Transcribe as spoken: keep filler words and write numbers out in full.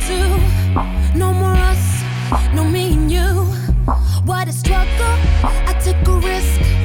two. No more us, no me and you. What a struggle, I took a risk.